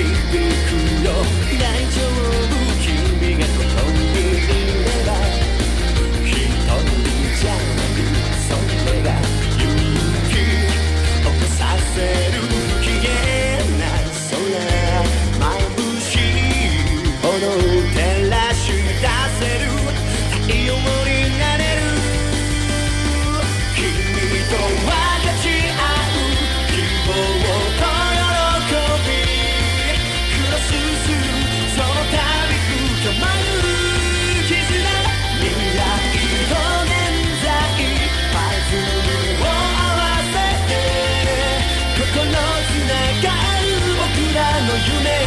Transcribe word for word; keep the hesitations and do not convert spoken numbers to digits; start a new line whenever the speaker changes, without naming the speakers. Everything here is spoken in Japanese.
くよ大丈夫君がここにいれば一人じゃなくそれが勇気起こさせる不機嫌な空眩しいほど照らし出せる太陽になれる君と分かち合う希望と喜びクロスするその度深まる絆未来と現在パズルを合わせて心つながる僕らの夢